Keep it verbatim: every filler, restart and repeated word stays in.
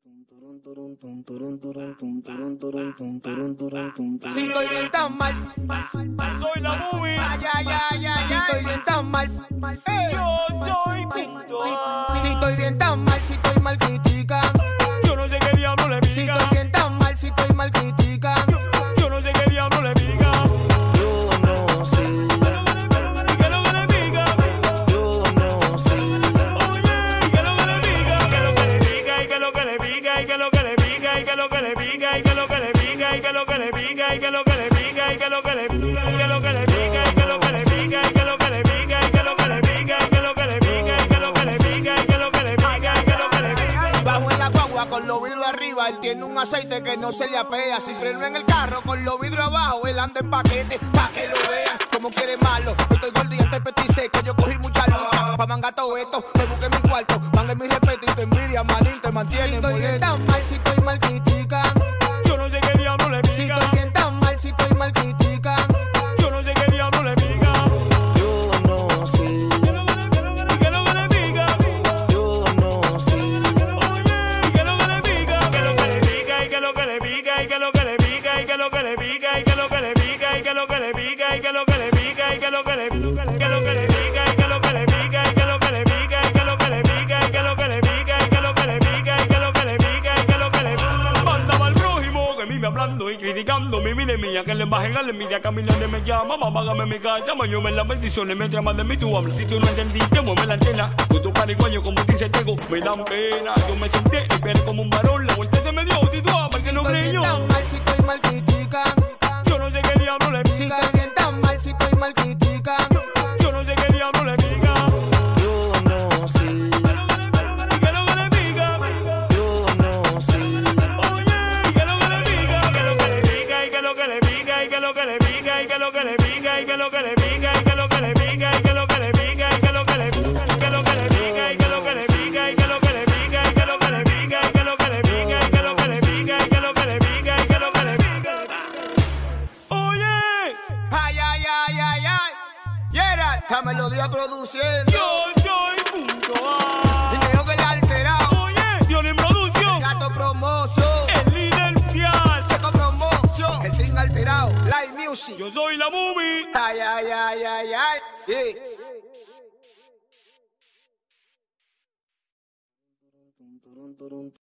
Si estoy bien tan mal, soy la movie. ay, ay, ay, ay, si estoy bien tan mal, eh. Yo soy Si, punto si, A. si estoy bien tan mal, si estoy mal critican. Yo no sé qué diablo le Si pica. estoy bien tan mal, si estoy mal critican. Yo no sé qué diablo le pica. Yo no sé, ¿Qué es lo que le pica? yo no sé. Oye, ¿qué es lo que le pica? ¿Qué es lo que le pica? ¿Y qué es lo que le pica? ¿Y qué es lo que le pica? ¿Y qué es lo que le pica? ¿Y qué es lo que le pica? ¿Y qué es lo que le pica? ¿Y qué es lo que le pica? ¿Y qué es lo que le pica? ¿Y qué es lo que le pica? ¿Y qué es lo que le pica? ¿Y qué es lo que le pica? ¿Y qué es lo que le pica? ¿Y qué es lo que le pica? ¿Y qué es lo que le pica? ¿Y qué es lo que le pica? ¿Y qué es lo que le pica? Bajo en la guagua con los vidrios arriba, él tiene un aceite que no se le apea. Si freno en el carro con los vidrios abajo, él anda en paquete, pa' que lo vean como quiere malo. Yo estoy gordo y este petit seco, yo cogí mucha lucha pa' mangar todo esto, me busqué mi cuarto, mangué mi respeto y te envidia, manín, te mantiene si estoy bien tan mal, si estoy mal critican. Yo no sé qué diablo le Si pica. estoy bien tan mal, si estoy mal critican. Yo no sé qué diablo le pica. Yo no sé, ¿Qué es lo que le qué es lo que le pica? yo no sé. Oye, ¿qué es lo que le pica? ¿Qué es lo que le pica? ¿Y qué es lo que le pica? ¿Y qué es lo que le pica? ¿Y qué es lo que le pica? ¿Y qué es lo que le pica? ¿Y qué es lo que le pica? ¿Y qué es lo que le pica? ¿Y qué es lo que le pica? ¿Qué es lo que le pica? ¿Y qué es lo que le pica? ¿Y qué es lo que le pica? ¿Y qué es lo que le pica? ¿Y qué es lo que le pica? ¿Y qué es lo que le pica? ¿Y qué es lo que le pica? ¿Y qué es lo que le pica? Manda al prójimo que vive hablando y criticando mi vida mía, que le bajen a la envidia, caminando me llama, mamá, hágame mi casa, mañana las bendiciones, me llaman de mí, tú hablas, si tú no entendiste, mueve la antena, puto pariguaño, como dice Tego, me dan pena, yo me senté, esperé como un varón, la vuelta se me dio, y tú hablas, que no Estoy bien creyó, tan mal, si estoy mal critican. yo no sé qué diablo le Si pica, estoy bien tan mal, si estoy mal critican. yo no sé qué diablo le pica, Yo no sé, ¿y qué es lo que le pica? yo no sé. Oye, ¿qué es lo que le pica? ¿Qué es lo que le pica? ¿Y qué es lo que le pica? ¿Y qué es lo que le pica? ¿Y qué es lo que le pica? ¿Y qué es lo que le pica? ¿Y qué es lo que le pica? ¿Y qué es lo que le pica? ¿Y qué es lo que le pica? ¿Y qué es lo que le pica? ¿Y qué es lo que le pica? ¿Y qué es lo que le pica? ¿Y qué es lo que le pica? ¿Y qué es lo que le pica? ¿Y qué es lo que le pica? ¿Y qué es lo que le pica? ¿Y qué es lo que le pica? Oye, Ay, ay, ay, ay, ay. Gerard, la melodía produciendo. yo soy punto A. El neo que le ha alterado. Oye, Violín Producción, Gato Promotion. el líder fiel. Checo Promotion. El team alterado. Live Music. Yo soy la movie. Ay, ay, ay, ay, ay. Yeah.